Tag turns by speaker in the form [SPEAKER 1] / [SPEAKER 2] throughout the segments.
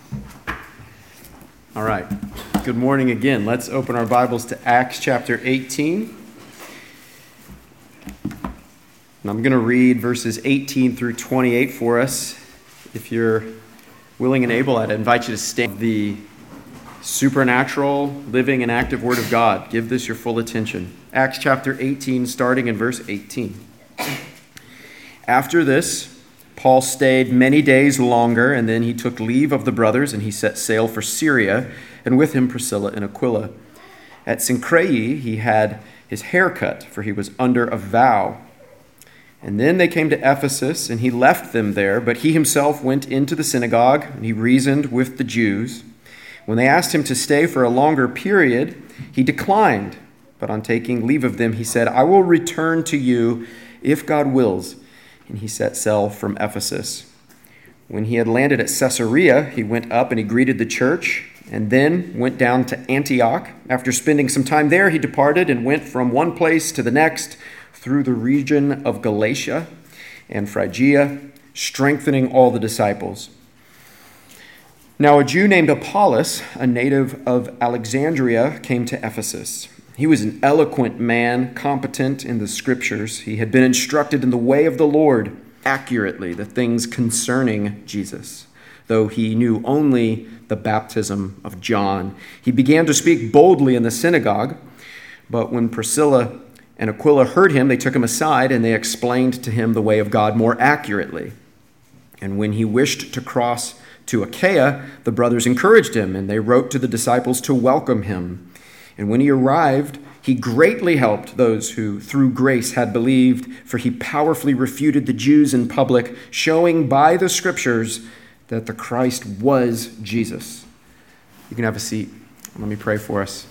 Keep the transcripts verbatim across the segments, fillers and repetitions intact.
[SPEAKER 1] All right. Good morning again. Let's open our Bibles to Acts chapter eighteen. And I'm going to read verses eighteen through twenty-eight for us. If you're willing and able, I'd invite you to stand. The supernatural, living, and active Word of God. Give this your full attention. Acts chapter eighteen, starting in verse eighteen. After this, Paul stayed many days longer, and then he took leave of the brothers, and he set sail for Syria, and with him Priscilla and Aquila. At Cenchreae he had his hair cut, for he was under a vow. And then they came to Ephesus, and he left them there, but he himself went into the synagogue, and he reasoned with the Jews. When they asked him to stay for a longer period, he declined. But on taking leave of them, he said, "I will return to you if God wills." And he set sail from Ephesus. When he had landed at Caesarea, he went up and he greeted the church, and then went down to Antioch. After spending some time there, he departed and went from one place to the next through the region of Galatia and Phrygia, strengthening all the disciples. Now a Jew named Apollos, a native of Alexandria, came to Ephesus. He was an eloquent man, competent in the scriptures. He had been instructed in the way of the Lord accurately, the things concerning Jesus, though he knew only the baptism of John. He began to speak boldly in the synagogue, but when Priscilla and Aquila heard him, they took him aside and they explained to him the way of God more accurately. And when he wished to cross to Achaia, the brothers encouraged him, and they wrote to the disciples to welcome him. And when he arrived, he greatly helped those who through grace had believed, for he powerfully refuted the Jews in public, showing by the scriptures that the Christ was Jesus. You can have a seat. Let me pray for us.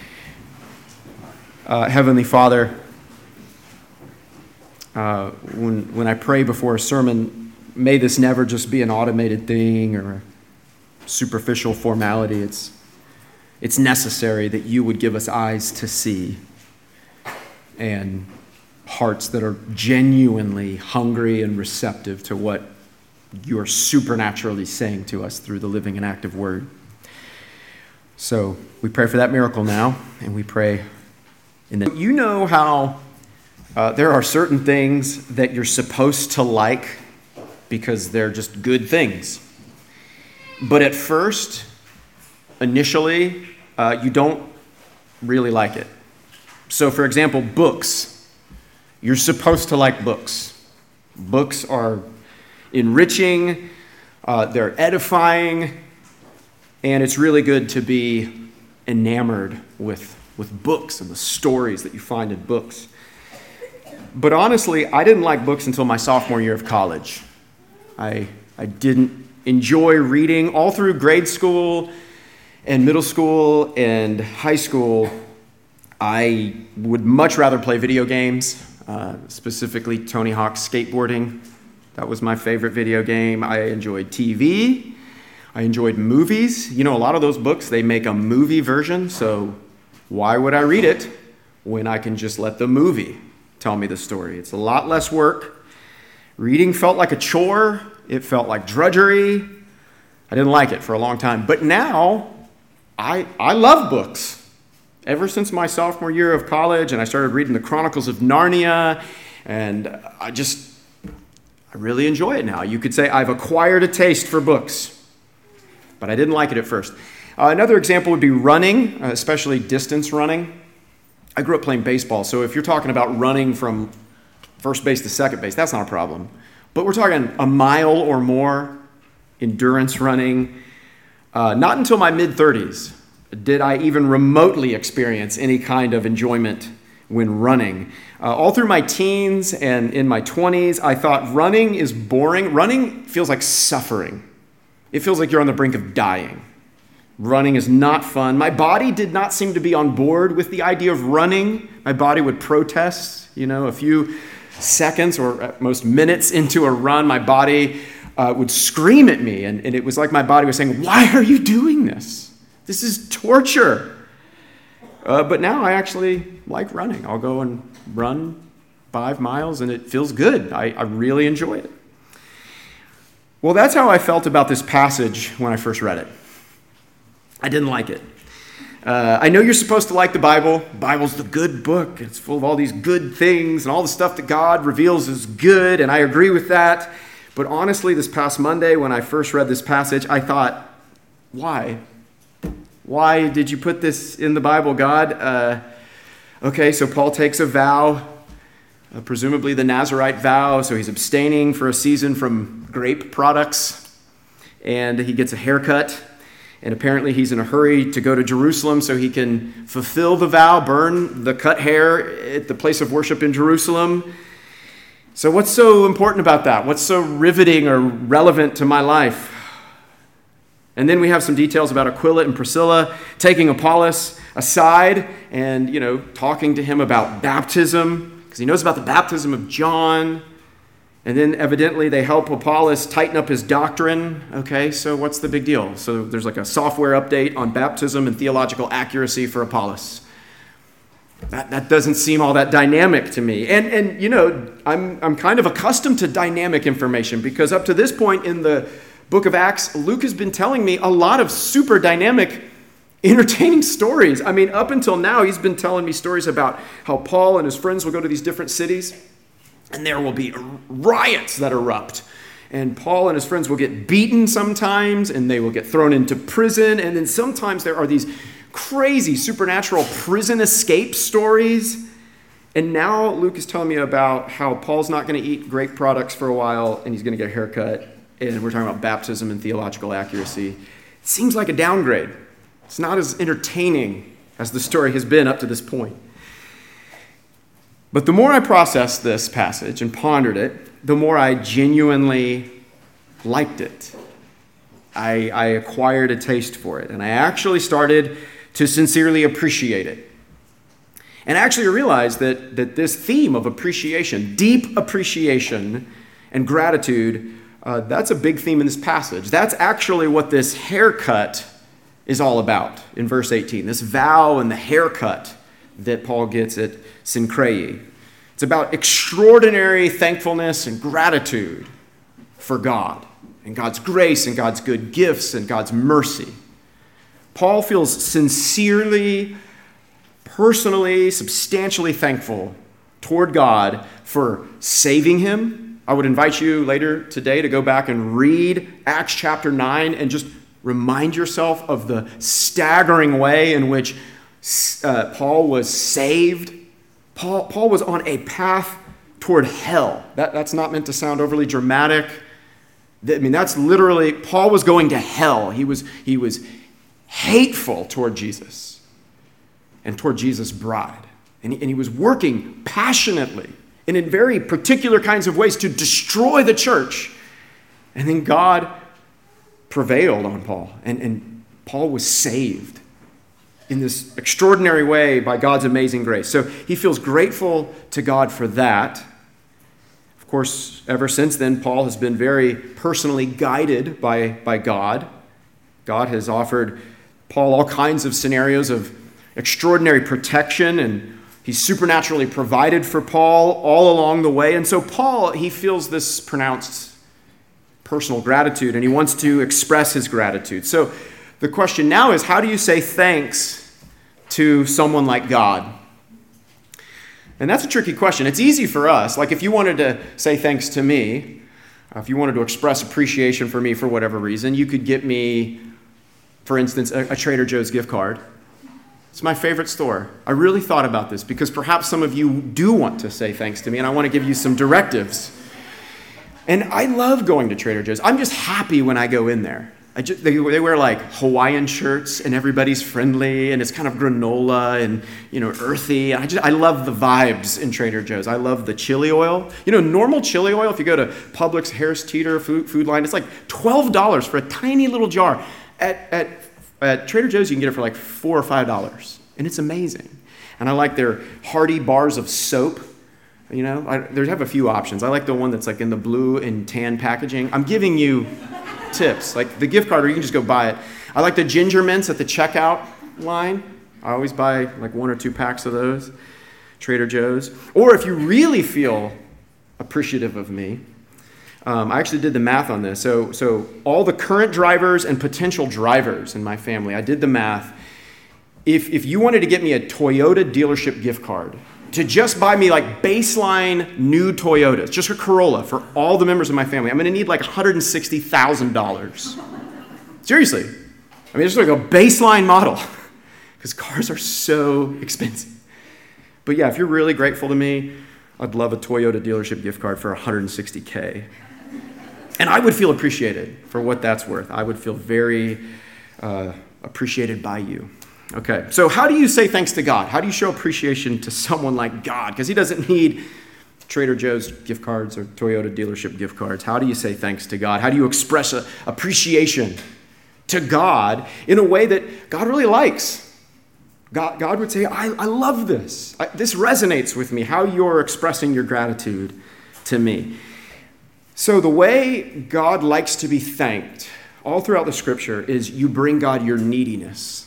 [SPEAKER 1] Uh, Heavenly Father, uh, when, when I pray before a sermon, may this never just be an automated thing or a superficial formality. It's It's necessary that you would give us eyes to see and hearts that are genuinely hungry and receptive to what you're supernaturally saying to us through the living and active word. So we pray for that miracle now, and we pray in the... You know how uh, there are certain things that you're supposed to like because they're just good things. But at first... Initially, uh, you don't really like it. So, for example, books. You're supposed to like books. Books are enriching, uh, they're edifying, and it's really good to be enamored with, with books and the stories that you find in books. But honestly, I didn't like books until my sophomore year of college. I, I didn't enjoy reading all through grade school and middle school and high school. I would much rather play video games, uh, specifically Tony Hawk's skateboarding. That was my favorite video game. I enjoyed T V. I enjoyed movies. You know, a lot of those books, they make a movie version, so why would I read it when I can just let the movie tell me the story? It's a lot less work. Reading felt like a chore. It felt like drudgery. I didn't like it for a long time. But now, I, I love books. Ever since my sophomore year of college, and I started reading the Chronicles of Narnia, and I just, I really enjoy it now. You could say I've acquired a taste for books, but I didn't like it at first. Uh, another example would be running, uh, especially distance running. I grew up playing baseball, so if you're talking about running from first base to second base, that's not a problem. But we're talking a mile or more, endurance running. Uh, not until my mid-thirties did I even remotely experience any kind of enjoyment when running. Uh, all through my teens and in my twenties, I thought running is boring. Running feels like suffering. It feels like you're on the brink of dying. Running is not fun. My body did not seem to be on board with the idea of running. My body would protest, you know, a few seconds or at most minutes into a run, my body Uh, would scream at me, and, and it was like my body was saying, "Why are you doing this? This is torture." Uh, but now I actually like running. I'll go and run five miles, and it feels good. I, I really enjoy it. Well, that's how I felt about this passage when I first read it. I didn't like it. Uh, I know you're supposed to like the Bible. The Bible's the good book. It's full of all these good things and all the stuff that God reveals is good, and I agree with that. But honestly, this past Monday, when I first read this passage, I thought, why? Why did you put this in the Bible, God? Uh, okay, so Paul takes a vow, uh, presumably the Nazirite vow, so he's abstaining for a season from grape products, and he gets a haircut. And apparently he's in a hurry to go to Jerusalem so he can fulfill the vow, burn the cut hair at the place of worship in Jerusalem. So what's so important about that? What's so riveting or relevant to my life? And then we have some details about Aquila and Priscilla taking Apollos aside and, you know, talking to him about baptism, because he knows about the baptism of John. And then evidently they help Apollos tighten up his doctrine. Okay, so what's the big deal? So there's like a software update on baptism and theological accuracy for Apollos. That, that doesn't seem all that dynamic to me. And, and you know, I'm, I'm kind of accustomed to dynamic information because up to this point in the book of Acts, Luke has been telling me a lot of super dynamic, entertaining stories. I mean, up until now, he's been telling me stories about how Paul and his friends will go to these different cities, and there will be riots that erupt. And Paul and his friends will get beaten sometimes, and they will get thrown into prison. And then sometimes there are these crazy supernatural prison escape stories. And now Luke is telling me about how Paul's not going to eat grape products for a while, and he's going to get a haircut. And we're talking about baptism and theological accuracy. It seems like a downgrade. It's not as entertaining as the story has been up to this point. But the more I processed this passage and pondered it, the more I genuinely liked it. I, I acquired a taste for it, and I actually started to sincerely appreciate it. And actually realized that, that this theme of appreciation, deep appreciation and gratitude, uh, that's a big theme in this passage. That's actually what this haircut is all about in verse eighteen, this vow and the haircut that Paul gets at Cenchreae. It's about extraordinary thankfulness and gratitude for God and God's grace and God's good gifts and God's mercy. Paul feels sincerely, personally, substantially thankful toward God for saving him. I would invite you later today to go back and read Acts chapter nine and just remind yourself of the staggering way in which Uh, Paul was saved. Paul, Paul was on a path toward hell. That, that's not meant to sound overly dramatic. I mean, that's literally, Paul was going to hell. He was, he was hateful toward Jesus and toward Jesus' bride. And he, and he was working passionately and in very particular kinds of ways to destroy the church. And then God prevailed on Paul, and, and Paul was saved in this extraordinary way by God's amazing grace. So he feels grateful to God for that. Of course, ever since then, Paul has been very personally guided by, by God. God has offered Paul all kinds of scenarios of extraordinary protection, and he's supernaturally provided for Paul all along the way. And so Paul, he feels this pronounced personal gratitude, and he wants to express his gratitude. So the question now is, how do you say thanks to someone like God? And that's a tricky question. It's easy for us. Like if you wanted to say thanks to me, if you wanted to express appreciation for me for whatever reason, you could get me, for instance, a, a Trader Joe's gift card. It's my favorite store. I really thought about this because perhaps some of you do want to say thanks to me, and I want to give you some directives. And I love going to Trader Joe's. I'm just happy when I go in there. I just, they, they wear like Hawaiian shirts, and everybody's friendly, and it's kind of granola and, you know, earthy. I just I love the vibes in Trader Joe's. I love the chili oil. You know, normal chili oil, if you go to Publix, Harris Teeter, Food, Food Line, it's like twelve dollars for a tiny little jar. At, at, at Trader Joe's, you can get it for like four or five dollars, and it's amazing. And I like their hearty bars of soap. You know, I, they have a few options. I like the one that's like in the blue and tan packaging. I'm giving you tips, like the gift card, or you can just go buy it. I like the ginger mints at the checkout line. I always buy like one or two packs of those, Trader Joe's. Or if you really feel appreciative of me, Um, I actually did the math on this. So, so all the current drivers and potential drivers in my family, I did the math. If, if you wanted to get me a Toyota dealership gift card to just buy me like baseline new Toyotas, just a Corolla for all the members of my family, I'm going to need like one hundred sixty thousand dollars. Seriously. I mean, it's like a baseline model because cars are so expensive. But yeah, if you're really grateful to me, I'd love a Toyota dealership gift card for one hundred sixty K. And I would feel appreciated for what that's worth. I would feel very uh, appreciated by you. Okay, so how do you say thanks to God? How do you show appreciation to someone like God? Because he doesn't need Trader Joe's gift cards or Toyota dealership gift cards. How do you say thanks to God? How do you express a, appreciation to God in a way that God really likes? God, God would say, I, I love this. I, this resonates with me, how you're expressing your gratitude to me. So the way God likes to be thanked all throughout the scripture is you bring God your neediness.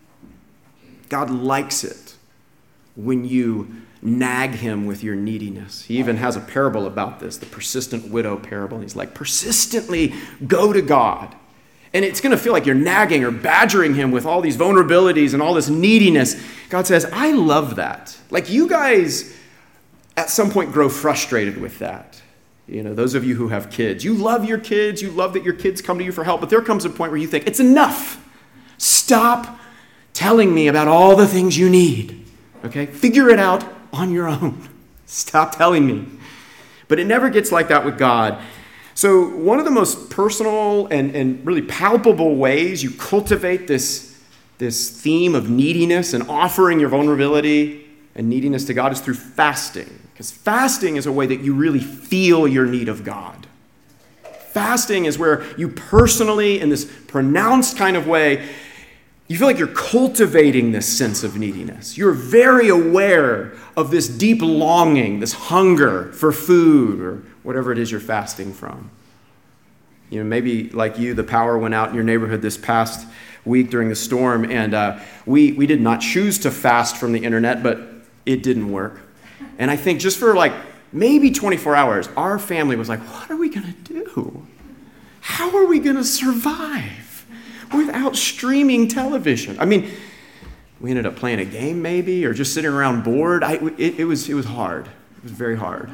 [SPEAKER 1] God likes it when you nag him with your neediness. He even has a parable about this, the persistent widow parable. He's like, persistently go to God. And it's going to feel like you're nagging or badgering him with all these vulnerabilities and all this neediness. God says, I love that. Like you guys at some point grow frustrated with that. You know, those of you who have kids, you love your kids. You love that your kids come to you for help. But there comes a point where you think, it's enough. Stop telling me about all the things you need. Okay? Figure it out on your own. Stop telling me. But it never gets like that with God. So one of the most personal and, and really palpable ways you cultivate this, this theme of neediness and offering your vulnerability and neediness to God is through fasting. Because fasting is a way that you really feel your need of God. Fasting is where you personally, in this pronounced kind of way, you feel like you're cultivating this sense of neediness. You're very aware of this deep longing, this hunger for food or whatever it is you're fasting from. You know, maybe like you, the power went out in your neighborhood this past week during the storm, and uh, we, we did not choose to fast from the internet, but it didn't work. And I think just for like maybe twenty-four hours, our family was like, what are we going to do? How are we going to survive without streaming television? I mean, we ended up playing a game maybe, or just sitting around bored. I, it, it was, it was hard. It was very hard.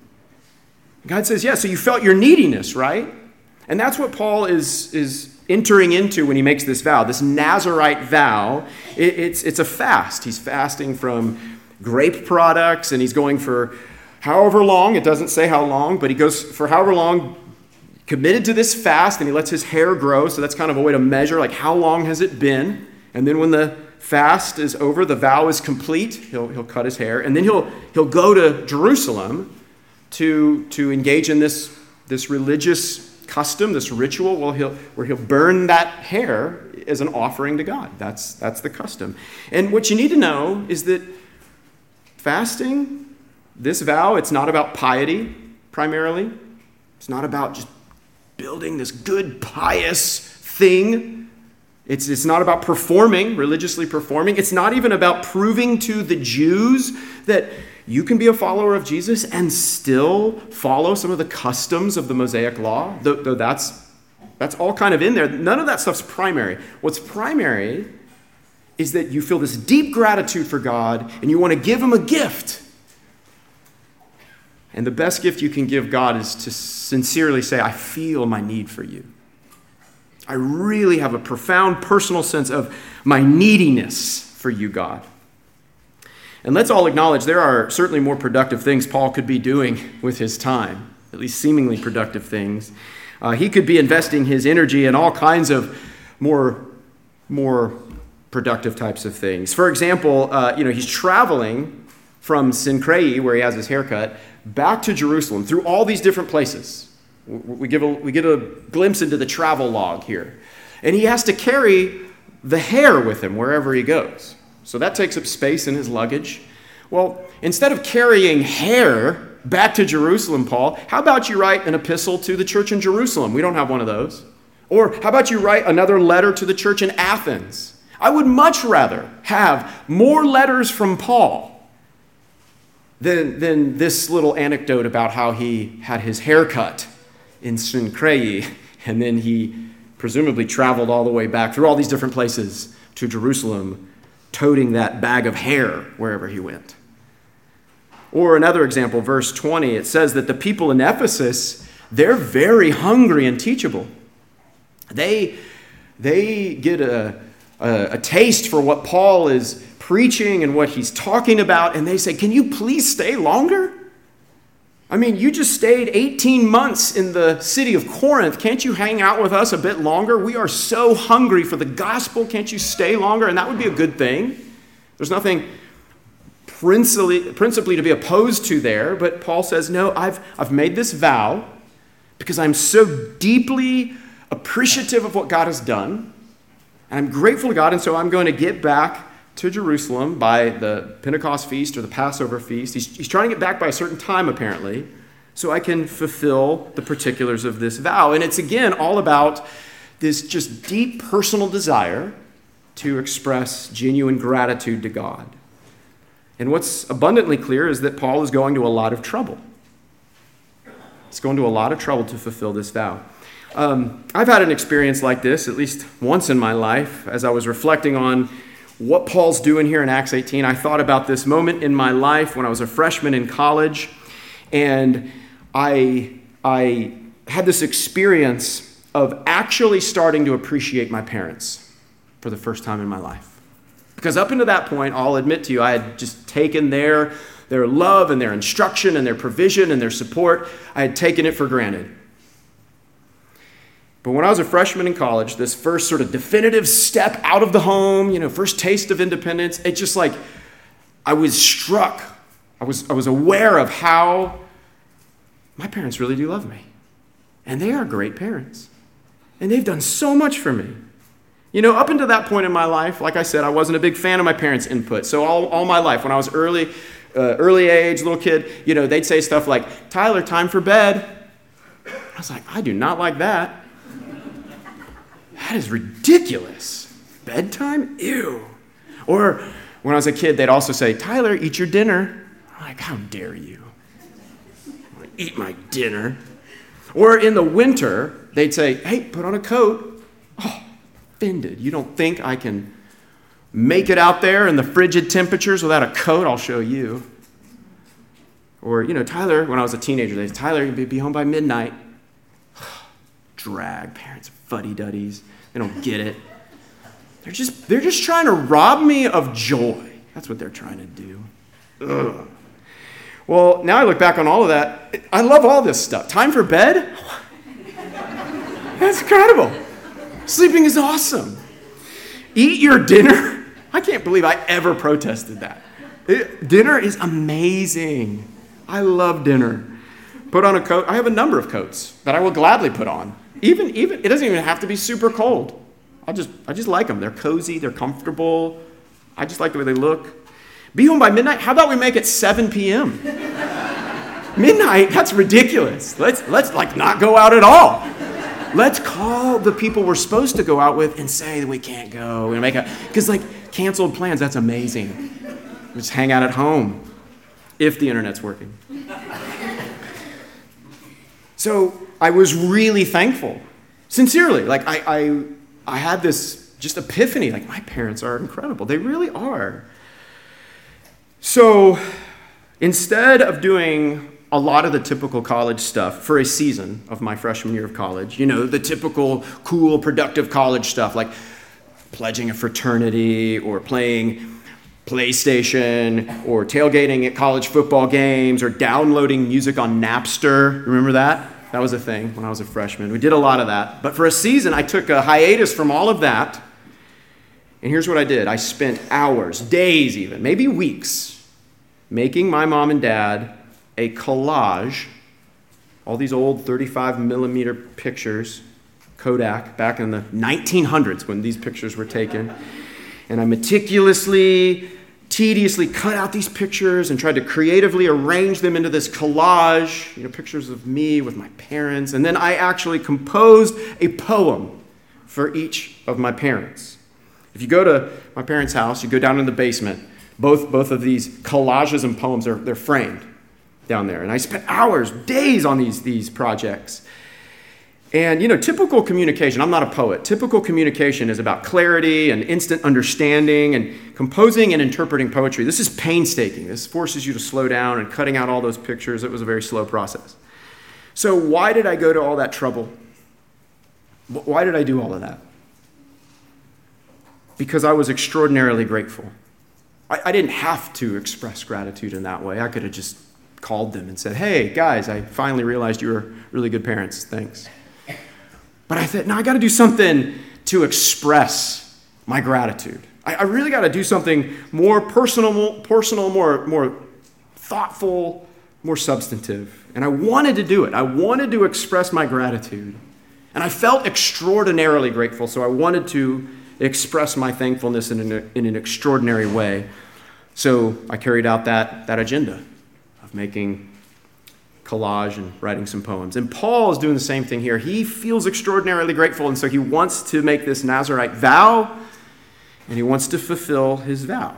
[SPEAKER 1] God says, yeah, so you felt your neediness, right? And that's what Paul is, is entering into when he makes this vow, this Nazirite vow. It, it's, it's a fast. He's fasting from grape products, and he's going for however long. It doesn't say how long, but he goes for however long, committed to this fast, and he lets his hair grow. So that's kind of a way to measure, like, how long has it been? And then when the fast is over, the vow is complete, he'll, he'll cut his hair, and then he'll, he'll go to Jerusalem to, to engage in this, this religious custom, this ritual, well, he'll, where he'll burn that hair as an offering to God. That's, that's the custom. And what you need to know is that fasting, this vow, it's not about piety primarily. It's not about just building this good, pious thing. It's, it's not about performing, religiously performing. It's not even about proving to the Jews that you can be a follower of Jesus and still follow some of the customs of the Mosaic law, though, though that's, that's all kind of in there. None of that stuff's primary. What's primary is that you feel this deep gratitude for God and you want to give him a gift. And the best gift you can give God is to sincerely say, I feel my need for you. I really have a profound personal sense of my neediness for you, God. And let's all acknowledge there are certainly more productive things Paul could be doing with his time, at least seemingly productive things. Uh, he could be investing his energy in all kinds of more, more productive types of things. For example, uh, you know, he's traveling from Cenchreae, where he has his haircut, back to Jerusalem through all these different places. We, give a, we get a glimpse into the travel log here. And he has to carry the hair with him wherever he goes. So that takes up space in his luggage. Well, instead of carrying hair back to Jerusalem, Paul, how about you write an epistle to the church in Jerusalem? We don't have one of those. Or how about you write another letter to the church in Athens? I would much rather have more letters from Paul than, than this little anecdote about how he had his hair cut in Cenchreae, and then he presumably traveled all the way back through all these different places to Jerusalem, toting that bag of hair wherever he went. Or another example, verse twenty, it says that the people in Ephesus, they're very hungry and teachable. They, they get a, a, a taste for what Paul is preaching and what he's talking about, and they say, can you please stay longer? I mean, you just stayed eighteen months in the city of Corinth. Can't you hang out with us a bit longer? We are so hungry for the gospel. Can't you stay longer? And that would be a good thing. There's nothing principally, principally to be opposed to there, but Paul says, no, I've, I've made this vow because I'm so deeply appreciative of what God has done, and I'm grateful to God, and so I'm going to get back to Jerusalem by the Pentecost feast or the Passover feast. He's, he's trying to get back by a certain time, apparently, so I can fulfill the particulars of this vow. And it's, again, all about this just deep personal desire to express genuine gratitude to God. And what's abundantly clear is that Paul is going to a lot of trouble. He's going to a lot of trouble to fulfill this vow. Um, I've had an experience like this at least once in my life. As I was reflecting on what Paul's doing here in Acts eighteen, I thought about this moment in my life when I was a freshman in college, and I, I had this experience of actually starting to appreciate my parents for the first time in my life. Because up until that point, I'll admit to you, I had just taken their, their love and their instruction and their provision and their support, I had taken it for granted. But when I was a freshman in college, this first sort of definitive step out of the home, you know, first taste of independence, it just like, I was struck. I was, I was aware of how my parents really do love me. And they are great parents. And they've done so much for me. You know, up until that point in my life, like I said, I wasn't a big fan of my parents' input. So all, all my life, when I was early, uh, early age, little kid, you know, they'd say stuff like, Tyler, time for bed. I was like, I do not like that. That is ridiculous. Bedtime? Ew. Or when I was a kid, they'd also say, Tyler, eat your dinner. I'm like, how dare you? I'm like, eat my dinner. Or in the winter, they'd say, hey, put on a coat. Oh, offended. You don't think I can make it out there in the frigid temperatures without a coat? I'll show you. Or, you know, Tyler, when I was a teenager, they'd say, Tyler, you'll be home by midnight. Drag. Parents, fuddy-duddies. They don't get it. They're just, they're just trying to rob me of joy. That's what they're trying to do. Ugh. Well, now I look back on all of that. I love all this stuff. Time for bed? That's incredible. Sleeping is awesome. Eat your dinner? I can't believe I ever protested that. It, dinner is amazing. I love dinner. Put on a coat. I have a number of coats that I will gladly put on. Even, even it doesn't even have to be super cold. I just, I just like them. They're cozy. They're comfortable. I just like the way they look. Be home by midnight. How about we make it seven p.m.? Midnight? That's ridiculous. Let's, let's like not go out at all. Let's call the people we're supposed to go out with and say that we can't go and make a, because like canceled plans. That's amazing. Just hang out at home if the internet's working. So I was really thankful, sincerely. Like I, I, I had this just epiphany. Like my parents are incredible. They really are. So instead of doing a lot of the typical college stuff for a season of my freshman year of college, you know, the typical cool, productive college stuff like pledging a fraternity or playing PlayStation or tailgating at college football games or downloading music on Napster. Remember that? That was a thing when I was a freshman. We did a lot of that. But for a season, I took a hiatus from all of that. And here's what I did. I spent hours, days even, maybe weeks, making my mom and dad a collage, all these old thirty-five millimeter pictures, Kodak, back in the nineteen hundreds when these pictures were taken. And I meticulously, tediously cut out these pictures and tried to creatively arrange them into this collage, you know, pictures of me with my parents. And then I actually composed a poem for each of my parents. If you go to my parents' house, you go down in the basement, both, both of these collages and poems, are they're framed down there. And I spent hours, days on these, these projects. And, you know, typical communication, I'm not a poet, typical communication is about clarity and instant understanding and composing and interpreting poetry. This is painstaking. This forces you to slow down and cutting out all those pictures. It was a very slow process. So why did I go to all that trouble? Why did I do all of that? Because I was extraordinarily grateful. I, I didn't have to express gratitude in that way. I could have just called them and said, hey, guys, I finally realized you were really good parents. Thanks. But I thought, no, I got to do something to express my gratitude. I, I really got to do something more personal, more personal, more, more thoughtful, more substantive. And I wanted to do it. I wanted to express my gratitude. And I felt extraordinarily grateful, so I wanted to express my thankfulness in an, in an extraordinary way. So I carried out that, that agenda of making collage and writing some poems. And Paul is doing the same thing here. He feels extraordinarily grateful, and so he wants to make this Nazirite vow, and he wants to fulfill his vow.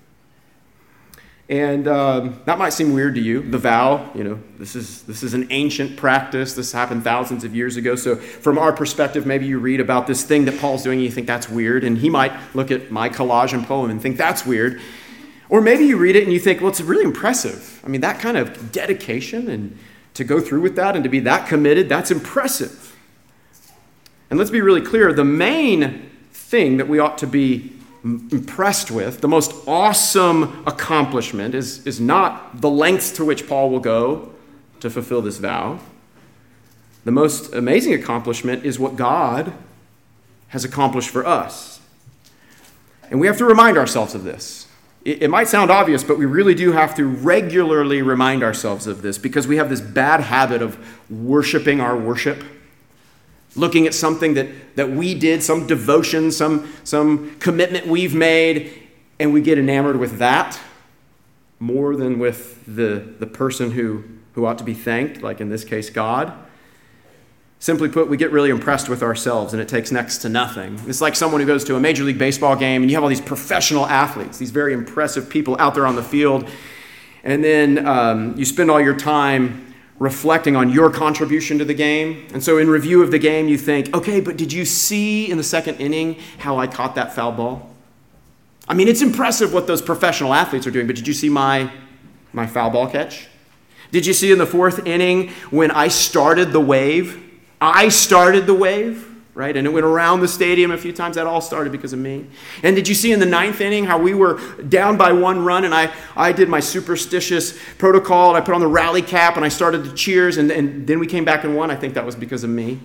[SPEAKER 1] And um, that might seem weird to you, the vow. You know, this is this is an ancient practice. This happened thousands of years ago. So from our perspective, maybe you read about this thing that Paul's doing and you think that's weird, and he might look at my collage and poem and think that's weird. Or maybe you read it and you think, well, it's really impressive. I mean, that kind of dedication and to go through with that and to be that committed, that's impressive. And let's be really clear, the main thing that we ought to be impressed with, the most awesome accomplishment is, is not the lengths to which Paul will go to fulfill this vow. The most amazing accomplishment is what God has accomplished for us. And we have to remind ourselves of this. It might sound obvious, but we really do have to regularly remind ourselves of this because we have this bad habit of worshiping our worship, looking at something that, that we did, some devotion, some, some commitment we've made, and we get enamored with that more than with the, the person who, who ought to be thanked, like in this case, God. Simply put, we get really impressed with ourselves, and it takes next to nothing. It's like someone who goes to a Major League Baseball game, and you have all these professional athletes, these very impressive people out there on the field, and then um, you spend all your time reflecting on your contribution to the game. And so in review of the game, you think, okay, but did you see in the second inning how I caught that foul ball? I mean, it's impressive what those professional athletes are doing, but did you see my, my foul ball catch? Did you see in the fourth inning when I started the wave? I started the wave, right? And it went around the stadium a few times. That all started because of me. And did you see in the ninth inning how we were down by one run and I, I did my superstitious protocol and I put on the rally cap and I started the cheers and, and then we came back and won? I think that was because of me.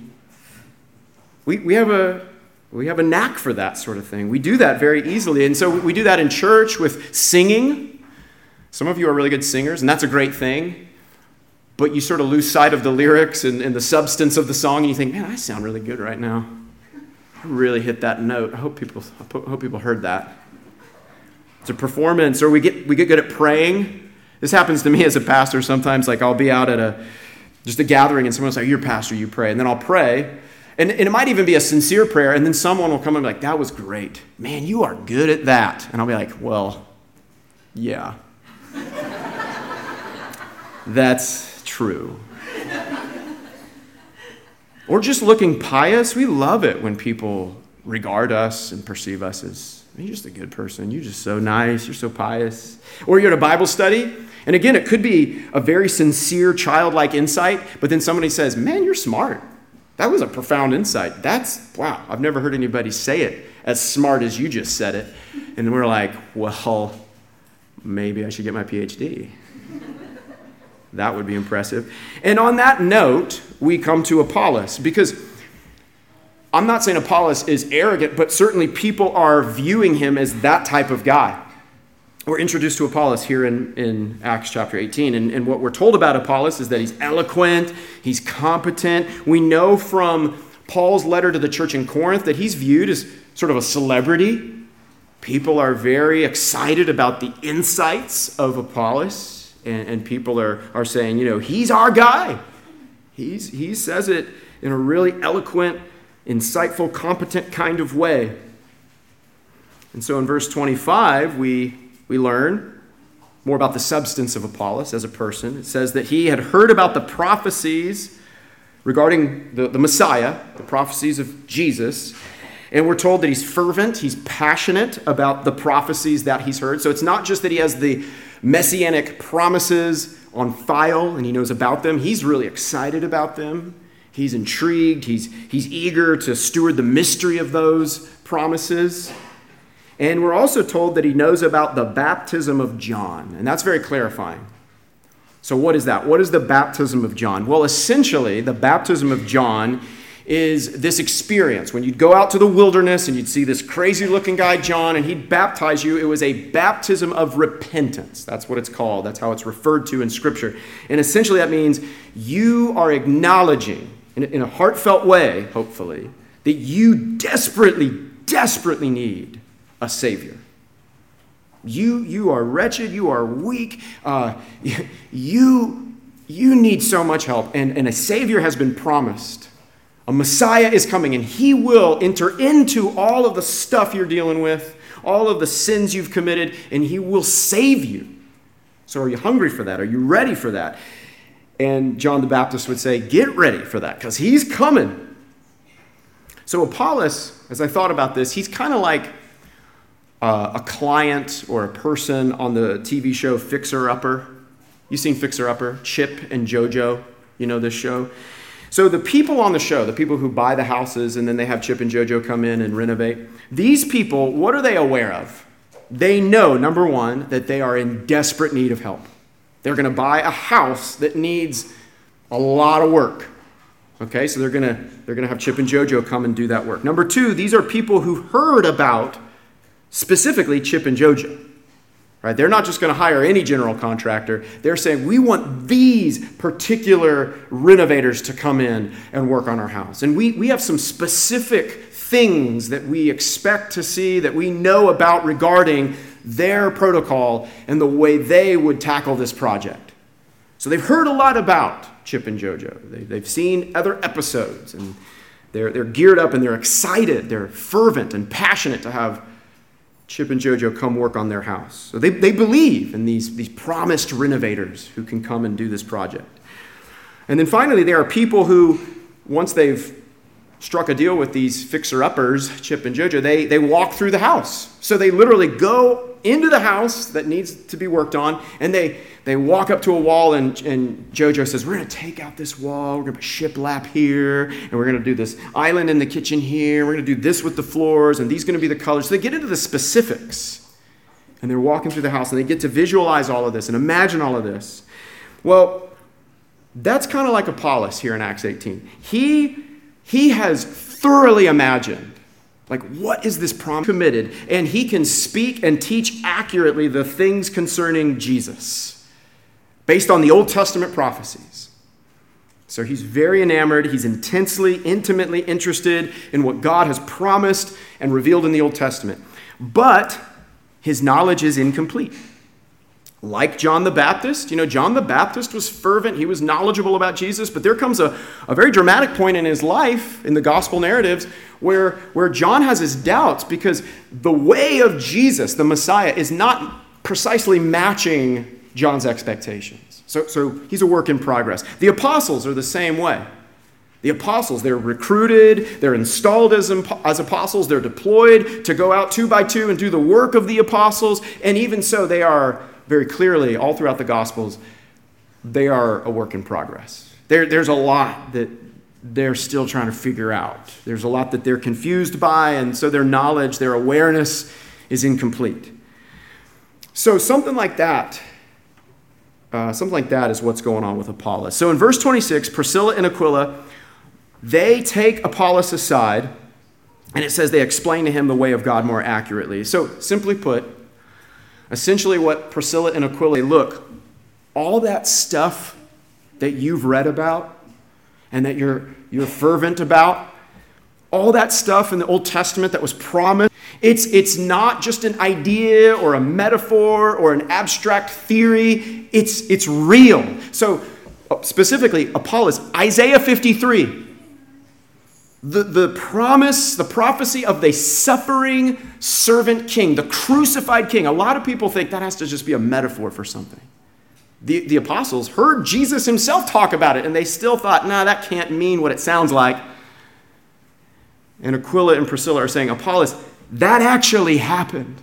[SPEAKER 1] We, we, have a, we have a knack for that sort of thing. We do that very easily. And so we do that in church with singing. Some of you are really good singers, and that's a great thing. But you sort of lose sight of the lyrics and, and the substance of the song, and you think, man, I sound really good right now. I really hit that note. I hope people, I hope people heard that. It's a performance. Or we get we get good at praying. This happens to me as a pastor sometimes. Like I'll be out at a just a gathering, and someone will say, "You're pastor, you pray," and then I'll pray, and, and it might even be a sincere prayer, and then someone will come and be like, "That was great, man. You are good at that," and I'll be like, "Well, yeah, that's true." Or just looking pious. We love it when people regard us and perceive us as, you're just a good person. You're just so nice. You're so pious. Or you're at a Bible study. And again, it could be a very sincere, childlike insight. But then somebody says, man, you're smart. That was a profound insight. That's, wow, I've never heard anybody say it as smart as you just said it. And we're like, well, maybe I should get my P H D. That would be impressive. And on that note, we come to Apollos, because I'm not saying Apollos is arrogant, but certainly people are viewing him as that type of guy. We're introduced to Apollos here in, in Acts chapter eighteen, and, and what we're told about Apollos is that he's eloquent, he's competent. We know from Paul's letter to the church in Corinth that he's viewed as sort of a celebrity. People are very excited about the insights of Apollos. And, and people are, are saying, you know, he's our guy. He's, he says it in a really eloquent, insightful, competent kind of way. And so in verse twenty-five, we, we learn more about the substance of Apollos as a person. It says that he had heard about the prophecies regarding the, the Messiah, the prophecies of Jesus. And we're told that he's fervent, he's passionate about the prophecies that he's heard. So it's not just that he has the messianic promises on file and he knows about them. He's really excited about them. He's intrigued. He's, he's eager to steward the mystery of those promises. And we're also told that he knows about the baptism of John. And that's very clarifying. So what is that? What is the baptism of John? Well, essentially, the baptism of John is this experience. When you'd go out to the wilderness and you'd see this crazy-looking guy, John, and he'd baptize you, it was a baptism of repentance. That's what it's called. That's how it's referred to in Scripture. And essentially that means you are acknowledging, in a, in a heartfelt way, hopefully, that you desperately, desperately need a Savior. You, you are wretched, you are weak, uh, you, you need so much help, and, and a Savior has been promised. A Messiah is coming, and he will enter into all of the stuff you're dealing with, all of the sins you've committed, and he will save you. So are you hungry for that? Are you ready for that? And John the Baptist would say, get ready for that, because he's coming. So Apollos, as I thought about this, he's kind of like uh, a client or a person on the T V show Fixer Upper. You've seen Fixer Upper, Chip and JoJo, you know this show? So the people on the show, the people who buy the houses and then they have Chip and JoJo come in and renovate, these people, what are they aware of? They know, number one, that they are in desperate need of help. They're going to buy a house that needs a lot of work. Okay, so they're going to they're going to have Chip and JoJo come and do that work. Number two, these are people who heard about specifically Chip and JoJo. Right? They're not just going to hire any general contractor. They're saying, we want these particular renovators to come in and work on our house. And we, we have some specific things that we expect to see, that we know about regarding their protocol and the way they would tackle this project. So they've heard a lot about Chip and JoJo. They, they've seen other episodes, and they're, they're geared up and they're excited. They're fervent and passionate to have Chip and JoJo come work on their house. So they, they believe in these, these promised renovators who can come and do this project. And then finally, there are people who, once they've struck a deal with these fixer-uppers, Chip and JoJo, they, they walk through the house. So they literally go into the house that needs to be worked on, and they, they walk up to a wall, and, and JoJo says, we're going to take out this wall, we're going to put shiplap here, and we're going to do this island in the kitchen here, we're going to do this with the floors, and these are going to be the colors. So they get into the specifics, and they're walking through the house, and they get to visualize all of this and imagine all of this. Well, that's kind of like Apollos here in Acts eighteen. He, he has thoroughly imagined, like, what is this promise committed? And he can speak and teach accurately the things concerning Jesus based on the Old Testament prophecies. So he's very enamored. He's intensely, intimately interested in what God has promised and revealed in the Old Testament. But his knowledge is incomplete. Like John the Baptist, you know, John the Baptist was fervent. He was knowledgeable about Jesus. But there comes a, a very dramatic point in his life, in the gospel narratives, where, where John has his doubts because the way of Jesus, the Messiah, is not precisely matching John's expectations. So, so he's a work in progress. The apostles are the same way. The apostles, they're recruited, they're installed as, as apostles, they're deployed to go out two by two and do the work of the apostles. And even so, they are very clearly, all throughout the Gospels, they are a work in progress. There, there's a lot that they're still trying to figure out. There's a lot that they're confused by, and so their knowledge, their awareness is incomplete. So something like that, uh, something like that is what's going on with Apollos. So in verse twenty-six, Priscilla and Aquila, they take Apollos aside, and it says they explain to him the way of God more accurately. So simply put, essentially what Priscilla and Aquila, look, all that stuff that you've read about and that you're, you're fervent about, all that stuff in the Old Testament that was promised, it's, it's not just an idea or a metaphor or an abstract theory. It's, it's real. So specifically, Apollos, Isaiah fifty-three, The, the promise, the prophecy of the suffering servant king, the crucified king. A lot of people think that has to just be a metaphor for something. The, the apostles heard Jesus himself talk about it, and they still thought, nah, that can't mean what it sounds like. And Aquila and Priscilla are saying, Apollos, that actually happened.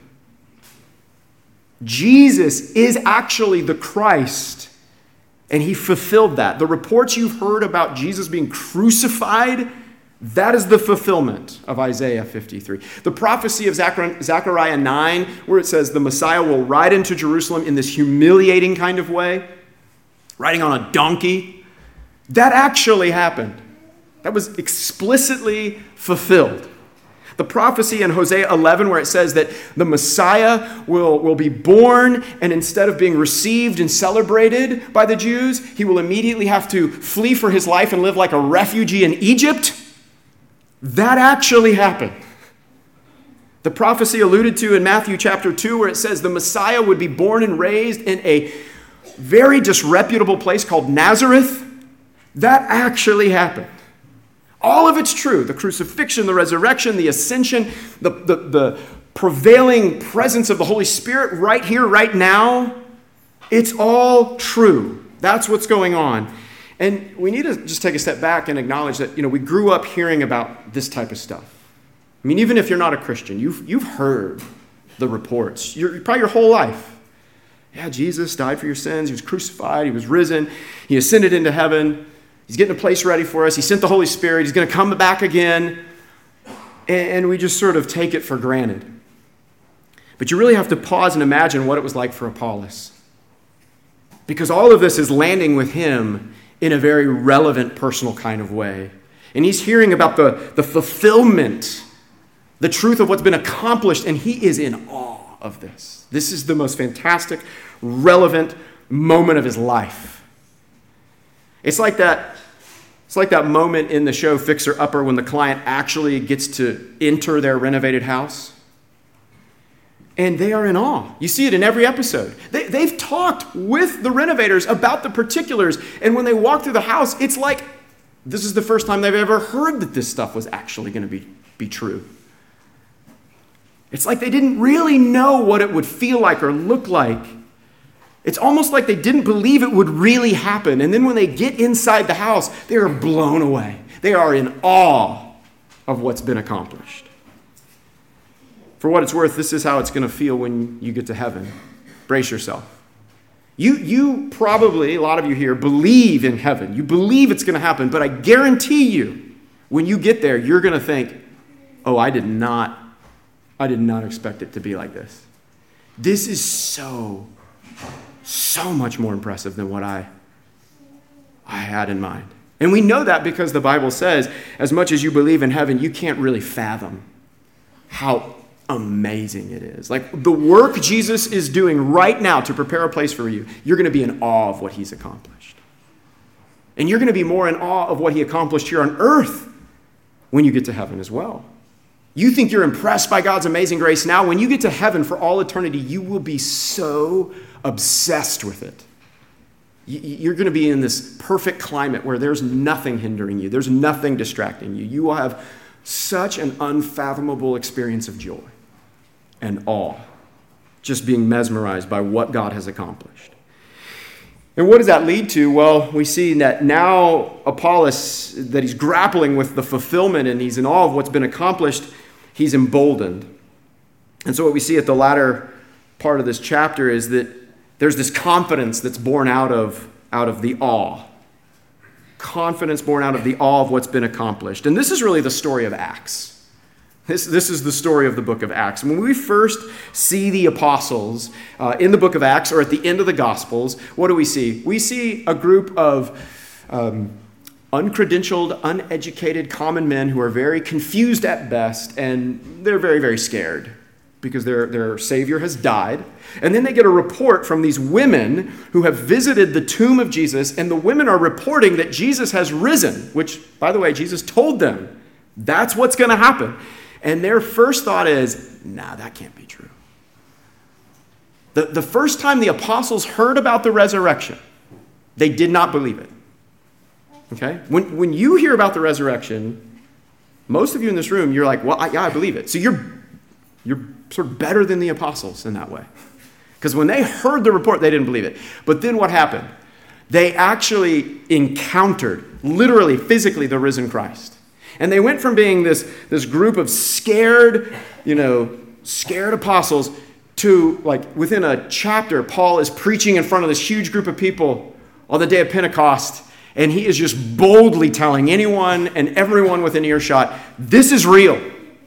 [SPEAKER 1] Jesus is actually the Christ, and he fulfilled that. The reports you've heard about Jesus being crucified, that is the fulfillment of Isaiah fifty-three. The prophecy of Zechariah nine, where it says the Messiah will ride into Jerusalem in this humiliating kind of way, riding on a donkey, that actually happened. That was explicitly fulfilled. The prophecy in Hosea eleven, where it says that the Messiah will, will be born, and instead of being received and celebrated by the Jews, he will immediately have to flee for his life and live like a refugee in Egypt. That actually happened. The prophecy alluded to in Matthew chapter two, where it says the Messiah would be born and raised in a very disreputable place called Nazareth, that actually happened. All of it's true. The crucifixion, the resurrection, the ascension, the, the, the prevailing presence of the Holy Spirit right here, right now. It's all true. That's what's going on. And we need to just take a step back and acknowledge that, you know, we grew up hearing about this type of stuff. I mean, even if you're not a Christian, you've, you've heard the reports. You're, probably your whole life. Yeah, Jesus died for your sins. He was crucified. He was risen. He ascended into heaven. He's getting a place ready for us. He sent the Holy Spirit. He's going to come back again. And we just sort of take it for granted. But you really have to pause and imagine what it was like for Apollos. Because all of this is landing with him in a very relevant, personal kind of way. And he's hearing about the, the fulfillment, the truth of what's been accomplished, and he is in awe of this. This is the most fantastic, relevant moment of his life. It's like that, it's like that moment in the show Fixer Upper when the client actually gets to enter their renovated house. And they are in awe. You see it in every episode. They, they've talked with the renovators about the particulars. And when they walk through the house, it's like this is the first time they've ever heard that this stuff was actually going to be, be true. It's like they didn't really know what it would feel like or look like. It's almost like they didn't believe it would really happen. And then when they get inside the house, they are blown away. They are in awe of what's been accomplished. For what it's worth, this is how it's going to feel when you get to heaven. Brace yourself. You, you probably, a lot of you here, believe in heaven. You believe it's going to happen. But I guarantee you, when you get there, you're going to think, oh, I did not, I did not expect it to be like this. This is so, so much more impressive than what I, I had in mind. And we know that because the Bible says, as much as you believe in heaven, you can't really fathom how amazing it is. Like the work Jesus is doing right now to prepare a place for you, you're going to be in awe of what he's accomplished. And you're going to be more in awe of what he accomplished here on earth when you get to heaven as well. You think you're impressed by God's amazing grace now. When you get to heaven for all eternity, you will be so obsessed with it. You're going to be in this perfect climate where there's nothing hindering you. There's nothing distracting you. You will have such an unfathomable experience of joy and awe, just being mesmerized by what God has accomplished. And what does that lead to? Well, we see that now Apollos, that he's grappling with the fulfillment and he's in awe of what's been accomplished, he's emboldened. And so what we see at the latter part of this chapter is that there's this confidence that's born out of, out of the awe. Confidence born out of the awe of what's been accomplished. And this is really the story of Acts. This, this is the story of the book of Acts. When we first see the apostles uh, in the book of Acts or at the end of the Gospels, what do we see? We see a group of um, uncredentialed, uneducated, common men who are very confused at best, and they're very, very scared because their, their Savior has died. And then they get a report from these women who have visited the tomb of Jesus, and the women are reporting that Jesus has risen, which, by the way, Jesus told them that's what's going to happen. And their first thought is, nah, that can't be true. The, the first time the apostles heard about the resurrection, they did not believe it. Okay? When, when you hear about the resurrection, most of you in this room, you're like, well, I, yeah, I believe it. So you're, you're sort of better than the apostles in that way. Because when they heard the report, they didn't believe it. But then what happened? They actually encountered, literally, physically, the risen Christ. And they went from being this, this group of scared, you know, scared apostles to, like, within a chapter, Paul is preaching in front of this huge group of people on the day of Pentecost. And he is just boldly telling anyone and everyone within earshot, this is real.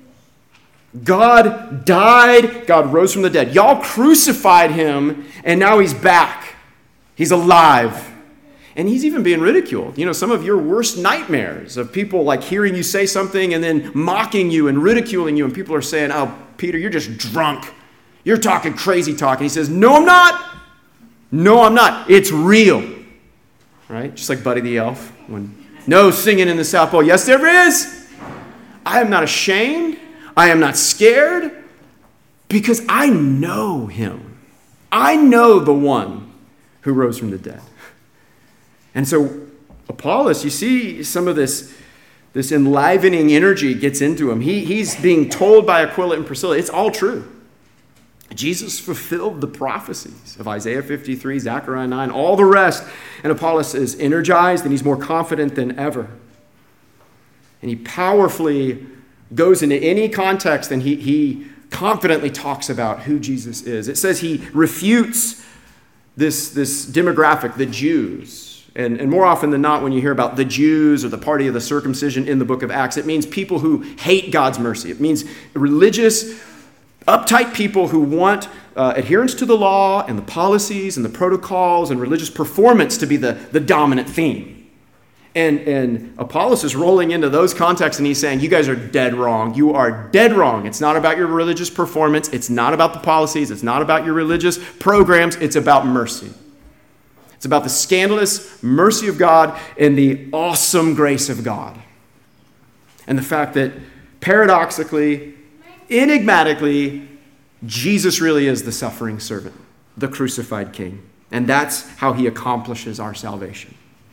[SPEAKER 1] God died. God rose from the dead. Y'all crucified him, and now he's back. He's alive. And he's even being ridiculed. You know, some of your worst nightmares of people like hearing you say something and then mocking you and ridiculing you, and people are saying, oh, Peter, you're just drunk. You're talking crazy talk. And he says, no, I'm not. No, I'm not. It's real. Right? Just like Buddy the Elf. When no singing in the South Pole. Yes, there is. I am not ashamed. I am not scared because I know him. I know the one who rose from the dead. And so Apollos, you see some of this, this enlivening energy gets into him. He, he's being told by Aquila and Priscilla, it's all true. Jesus fulfilled the prophecies of Isaiah fifty-three, Zechariah nine, all the rest. And Apollos is energized and he's more confident than ever. And he powerfully goes into any context and he, he confidently talks about who Jesus is. It says he refutes this, this demographic, the Jews. And, and more often than not, when you hear about the Jews or the party of the circumcision in the book of Acts, it means people who hate God's mercy. It means religious, uptight people who want uh, adherence to the law and the policies and the protocols and religious performance to be the, the dominant theme. And, and Apollos is rolling into those contexts and he's saying, you guys are dead wrong. You are dead wrong. It's not about your religious performance. It's not about the policies. It's not about your religious programs. It's about mercy. It's about the scandalous mercy of God and the awesome grace of God. And the fact that paradoxically, enigmatically, Jesus really is the suffering servant, the crucified king. And that's how he accomplishes our salvation.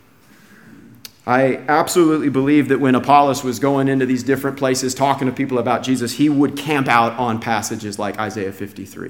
[SPEAKER 1] I absolutely believe that when Apollos was going into these different places talking to people about Jesus, he would camp out on passages like Isaiah fifty-three.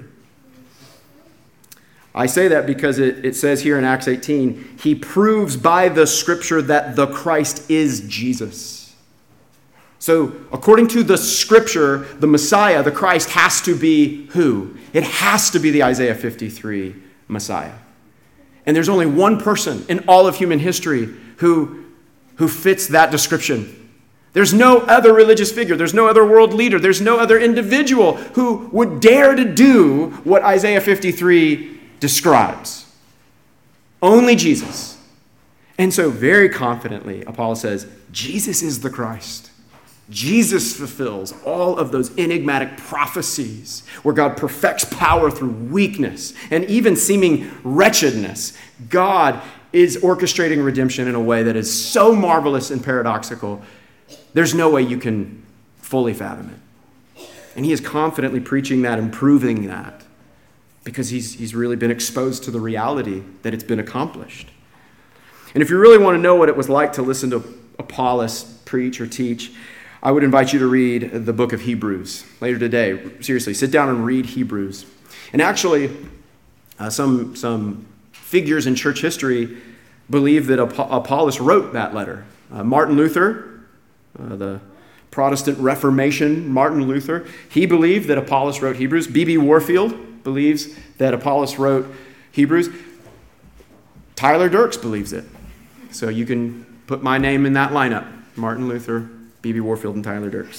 [SPEAKER 1] I say that because it, it says here in Acts eighteen, he proves by the scripture that the Christ is Jesus. So according to the scripture, the Messiah, the Christ, has to be who? It has to be the Isaiah fifty-three Messiah. And there's only one person in all of human history who, who fits that description. There's no other religious figure. There's no other world leader. There's no other individual who would dare to do what Isaiah fifty-three describes. Only Jesus. And so very confidently, Apollos says, Jesus is the Christ. Jesus fulfills all of those enigmatic prophecies where God perfects power through weakness and even seeming wretchedness. God is orchestrating redemption in a way that is so marvelous and paradoxical, there's no way you can fully fathom it. And he is confidently preaching that and proving that because he's, he's really been exposed to the reality that it's been accomplished. And if you really want to know what it was like to listen to Apollos preach or teach, I would invite you to read the book of Hebrews later today. Seriously, sit down and read Hebrews. And actually, uh, some, some figures in church history believe that Apollos wrote that letter. Uh, Martin Luther, uh, the Protestant Reformation, Martin Luther, he believed that Apollos wrote Hebrews. B B Warfield believes that Apollos wrote Hebrews. Tyler Dirks believes it. So you can put my name in that lineup. Martin Luther, B B Warfield, and Tyler Dirks.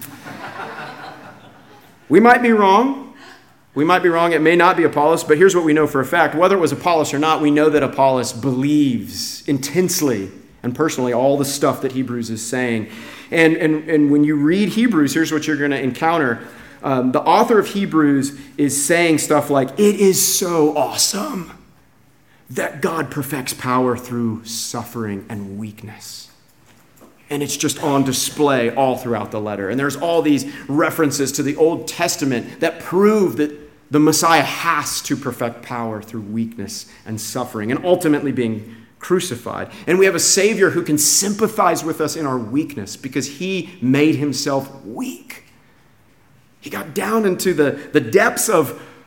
[SPEAKER 1] We might be wrong. We might be wrong. It may not be Apollos, but here's what we know for a fact. Whether it was Apollos or not, we know that Apollos believes intensely and personally all the stuff that Hebrews is saying. And, and, and when you read Hebrews, here's what you're going to encounter. Um, the author of Hebrews is saying stuff like, it is so awesome that God perfects power through suffering and weakness. And it's just on display all throughout the letter. And there's all these references to the Old Testament that prove that the Messiah has to perfect power through weakness and suffering and ultimately being crucified. And we have a Savior who can sympathize with us in our weakness because he made himself weak. He got down into the, the depths of,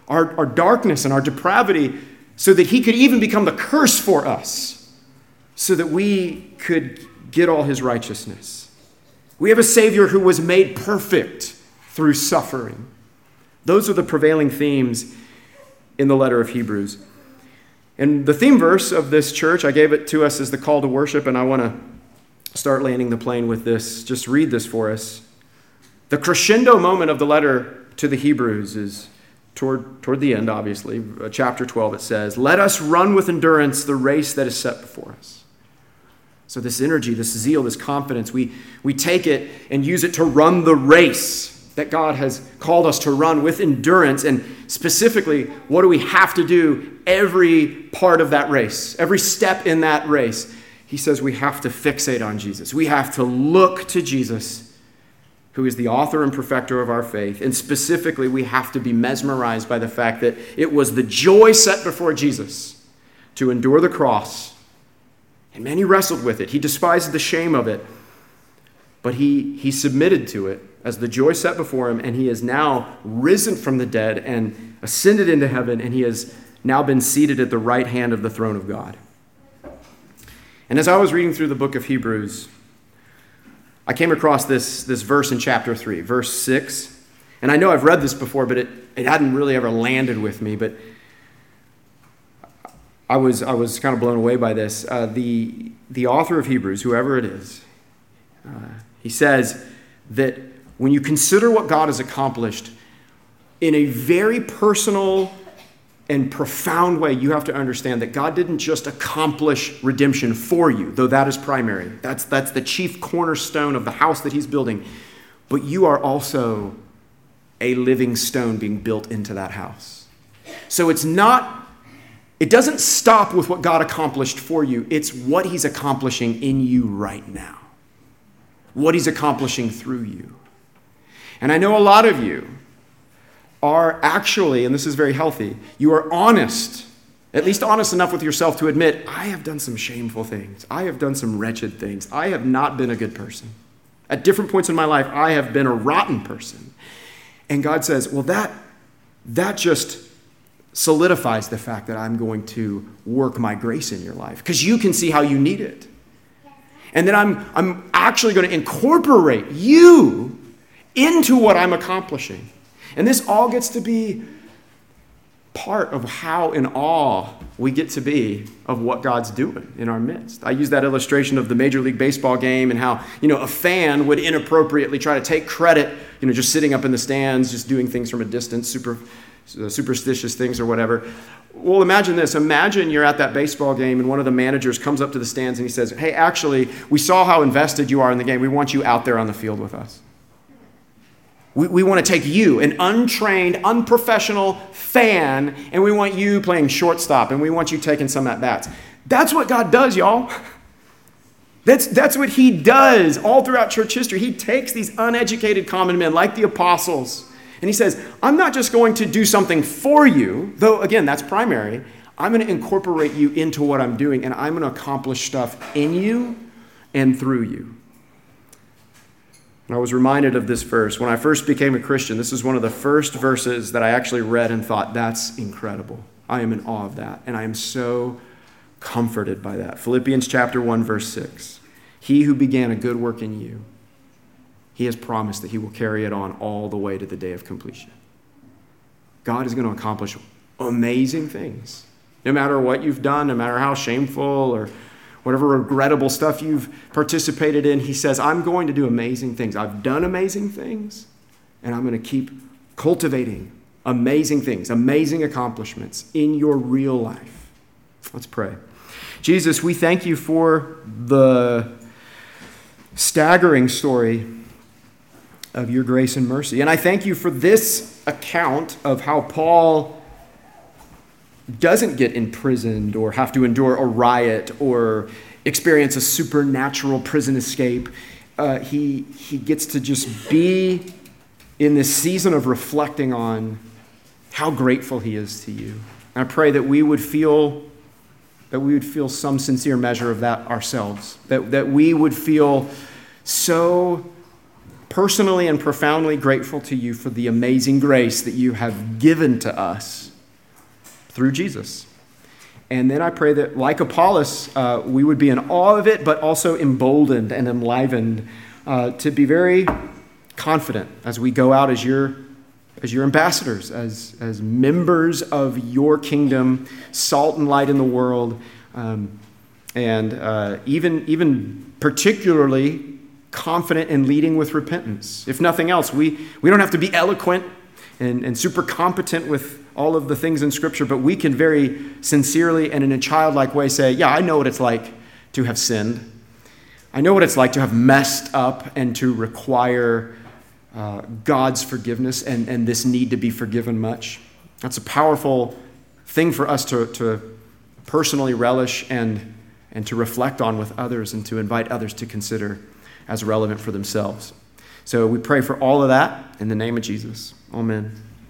[SPEAKER 1] our, our darkness and our depravity, so that he could even become the curse for us, so that we could get all his righteousness. We have a Savior who was made perfect through suffering. Those are the prevailing themes in the letter of Hebrews. And the theme verse of this church, I gave it to us as the call to worship, and I want to start landing the plane with this. Just read this for us. The crescendo moment of the letter to the Hebrews is toward, toward the end, obviously. Chapter twelve, it says, "Let us run with endurance the race that is set before us." So this energy, this zeal, this confidence, we, we take it and use it to run the race that God has called us to run with endurance. And specifically, what do we have to do every part of that race, every step in that race? He says we have to fixate on Jesus. We have to look to Jesus, who is the author and perfecter of our faith. And specifically, we have to be mesmerized by the fact that it was the joy set before Jesus to endure the cross. And man, he wrestled with it. He despised the shame of it. But he, he submitted to it as the joy set before him, and he has now risen from the dead and ascended into heaven, and he has now been seated at the right hand of the throne of God. And as I was reading through the book of Hebrews, I came across this, this verse in chapter three, verse six. And I know I've read this before, but it, it hadn't really ever landed with me. But I was I was kind of blown away by this. Uh, the, the author of Hebrews, whoever it is, uh, he says that when you consider what God has accomplished in a very personal and profound way, you have to understand that God didn't just accomplish redemption for you, though that is primary. That's, that's the chief cornerstone of the house that he's building. But you are also a living stone being built into that house. So it's not, it doesn't stop with what God accomplished for you. It's what he's accomplishing in you right now. What he's accomplishing through you. And I know a lot of you are actually, and this is very healthy, you are honest, at least honest enough with yourself to admit, I have done some shameful things. I have done some wretched things. I have not been a good person. At different points in my life, I have been a rotten person. And God says, well, that, that just solidifies the fact that I'm going to work my grace in your life because you can see how you need it. And then I'm, I'm actually going to incorporate you into what I'm accomplishing. And this all gets to be part of how in awe we get to be of what God's doing in our midst. I use that illustration of the Major League Baseball game and how, you know, a fan would inappropriately try to take credit, you know, just sitting up in the stands, just doing things from a distance, super uh, superstitious things or whatever. Well, imagine this. Imagine you're at that baseball game and one of the managers comes up to the stands and he says, hey, actually, we saw how invested you are in the game. We want you out there on the field with us. We, we want to take you, an untrained, unprofessional fan, and we want you playing shortstop, and we want you taking some at-bats. That's what God does, y'all. That's, that's what he does all throughout church history. He takes these uneducated common men like the apostles, and he says, I'm not just going to do something for you, though, again, that's primary. I'm going to incorporate you into what I'm doing, and I'm going to accomplish stuff in you and through you. And I was reminded of this verse. When I first became a Christian, this is one of the first verses that I actually read and thought, that's incredible. I am in awe of that. And I am so comforted by that. Philippians chapter one, verse six. He who began a good work in you, he has promised that he will carry it on all the way to the day of completion. God is going to accomplish amazing things. No matter what you've done, no matter how shameful or whatever regrettable stuff you've participated in, he says, I'm going to do amazing things. I've done amazing things, and I'm going to keep cultivating amazing things, amazing accomplishments in your real life. Let's pray. Jesus, we thank you for the staggering story of your grace and mercy. And I thank you for this account of how Paul doesn't get imprisoned or have to endure a riot or experience a supernatural prison escape. Uh, he, he gets to just be in this season of reflecting on how grateful he is to you. And I pray that we would feel that we would feel some sincere measure of that ourselves, that, that we would feel so personally and profoundly grateful to you for the amazing grace that you have given to us through Jesus. And then I pray that, like Apollos, uh, we would be in awe of it, but also emboldened and enlivened uh, to be very confident as we go out as your as your ambassadors, as, as members of your kingdom, salt and light in the world, um, and uh, even, even particularly confident in leading with repentance. If nothing else, we, we don't have to be eloquent and, and super competent with all of the things in Scripture, but we can very sincerely and in a childlike way say, yeah, I know what it's like to have sinned. I know what it's like to have messed up and to require uh, God's forgiveness and, and this need to be forgiven much. That's a powerful thing for us to, to personally relish and, and to reflect on with others and to invite others to consider as relevant for themselves. So we pray for all of that in the name of Jesus. Amen.